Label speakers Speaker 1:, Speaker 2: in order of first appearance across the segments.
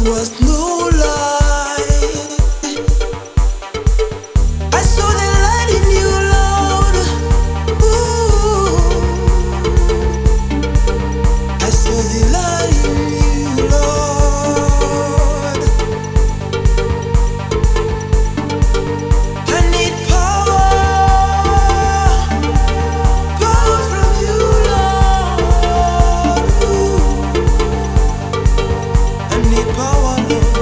Speaker 1: was no light. I saw the light in you, Lord. Ooh, I saw the light in you, Lord. I need power, power from you, Lord. Ooh, I need power, Lord.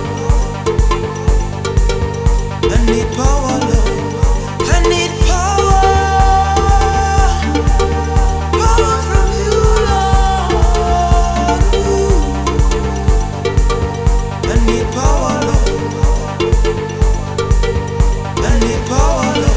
Speaker 1: I need power, Lord. I need power, power from you, Lord. Ooh, I need power, Lord. I need power, Lord.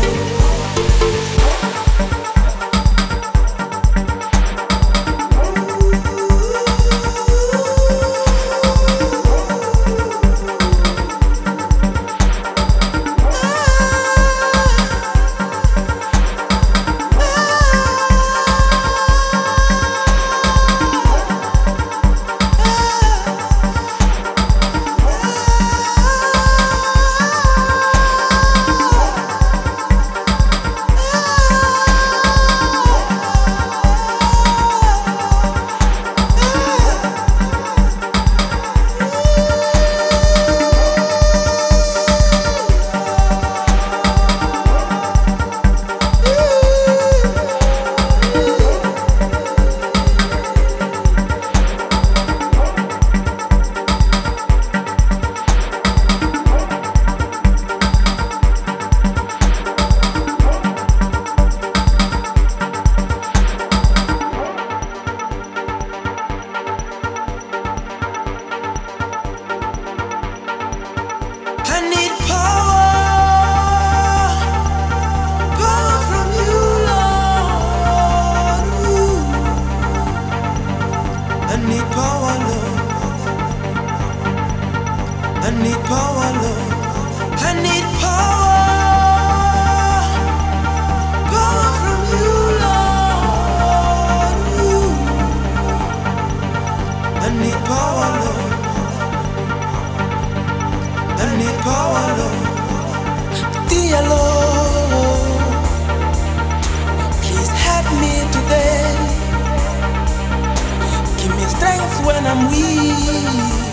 Speaker 1: I need power, power from you, Lord. Ooh, I need power, Lord. I need power, Lord. I need power, power from you, Lord. Ooh, I need power, Lord. I need power, Lord. Dear Lord, please help me today. Give me strength when I'm weak.